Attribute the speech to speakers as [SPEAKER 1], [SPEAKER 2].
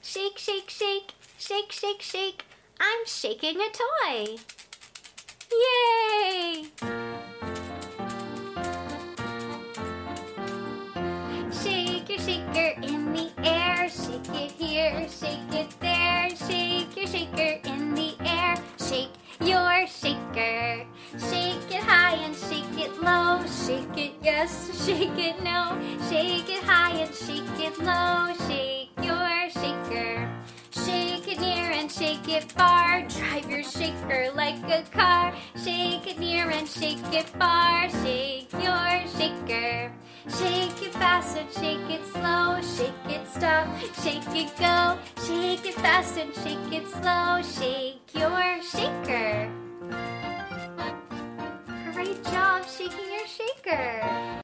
[SPEAKER 1] Shake, shake, shake, shake, shake, shake. I'm shaking a toy. Yay! Shake your shaker in the air. Shake it here, shake it there. Shake your shaker in the air. Shake your shaker. Shake it high and shake it low. Shake it yes, shake it no. Shake it high and shake it low. Shake your shaker. Shake it near and shake it far. Drive your shaker like a car. Shake it near and shake it far. Shake your shaker. Shake it fast and shake it slow. Shake it stop, shake it go. Shake it fast and shake it slow. Shake your shaker. Great job shaking your shaker.